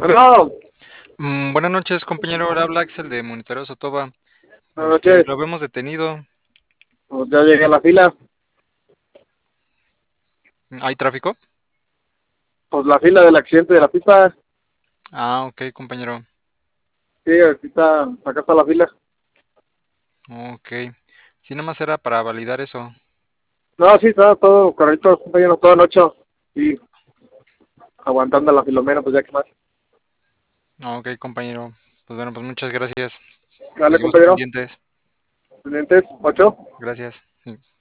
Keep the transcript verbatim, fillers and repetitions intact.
Bueno, Mm, buenas noches, compañero. Ahora habla Axel de Monitoreo Sotoba. buenas Este, noches. lo vemos detenido. Pues ya llegué a la fila. ¿Hay tráfico? Pues la fila del accidente de la pipa. Ah, ok, compañero. Sí, aquí está, acá está la fila. Ok. Sí, nada más era para validar eso. No, sí, está todo correcto, compañero, toda noche. Y aguantando a la filomena, pues ya que más. Ok, compañero. Pues bueno, pues muchas gracias. Dale, Seguimos compañero. pendientes. Pendientes, ocho. Gracias. Sí.